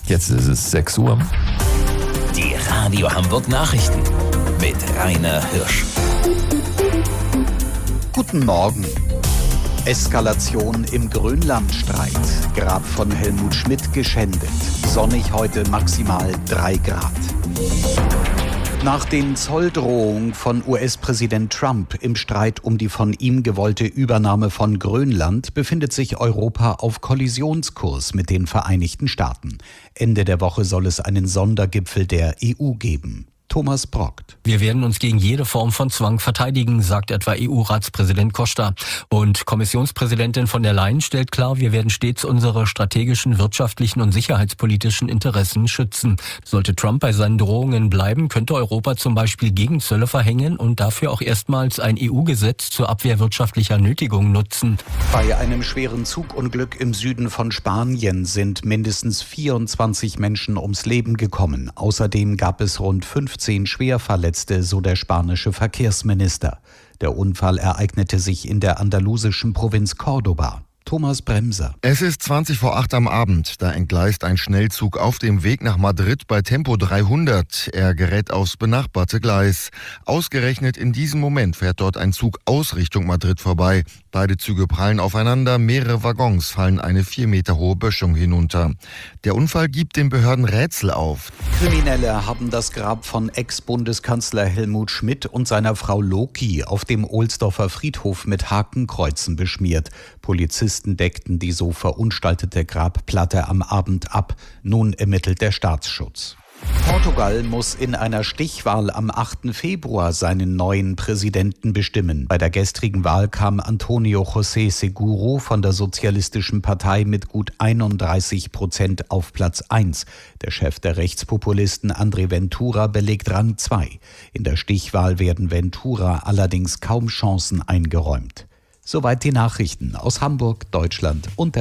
Jetzt ist es 6 Uhr. Die Radio Hamburg Nachrichten mit Rainer Hirsch. Guten Morgen. Eskalation im Grönlandstreit. Grab von Helmut Schmidt geschändet. Sonnig heute maximal 3 Grad. Nach den Zolldrohungen von US-Präsident Trump im Streit um die von ihm gewollte Übernahme von Grönland befindet sich Europa auf Kollisionskurs mit den Vereinigten Staaten. Ende der Woche soll es einen Sondergipfel der EU geben. Thomas Brockt. Wir werden uns gegen jede Form von Zwang verteidigen, sagt etwa EU-Ratspräsident Costa. Und Kommissionspräsidentin von der Leyen stellt klar, wir werden stets unsere strategischen, wirtschaftlichen und sicherheitspolitischen Interessen schützen. Sollte Trump bei seinen Drohungen bleiben, könnte Europa zum Beispiel Gegenzölle verhängen und dafür auch erstmals ein EU-Gesetz zur Abwehr wirtschaftlicher Nötigung nutzen. Bei einem schweren Zugunglück im Süden von Spanien sind mindestens 24 Menschen ums Leben gekommen. Außerdem gab es rund 15 Schwerverletzte, so der spanische Verkehrsminister. Der Unfall ereignete sich in der andalusischen Provinz Córdoba. Thomas Bremser. Es ist 20 vor 8 am Abend. Da entgleist ein Schnellzug auf dem Weg nach Madrid bei Tempo 300. Er gerät aufs benachbarte Gleis. Ausgerechnet in diesem Moment fährt dort ein Zug aus Richtung Madrid vorbei. Beide Züge prallen aufeinander, mehrere Waggons fallen eine 4 Meter hohe Böschung hinunter. Der Unfall gibt den Behörden Rätsel auf. Kriminelle haben das Grab von Ex-Bundeskanzler Helmut Schmidt und seiner Frau Loki auf dem Ohlsdorfer Friedhof mit Hakenkreuzen beschmiert. Polizisten deckten die so verunstaltete Grabplatte am Abend ab. Nun ermittelt der Staatsschutz. Portugal muss in einer Stichwahl am 8. Februar seinen neuen Präsidenten bestimmen. Bei der gestrigen Wahl kam António José Seguro von der Sozialistischen Partei mit gut 31% auf Platz 1. Der Chef der Rechtspopulisten André Ventura belegt Rang 2. In der Stichwahl werden Ventura allerdings kaum Chancen eingeräumt. Soweit die Nachrichten aus Hamburg, Deutschland und der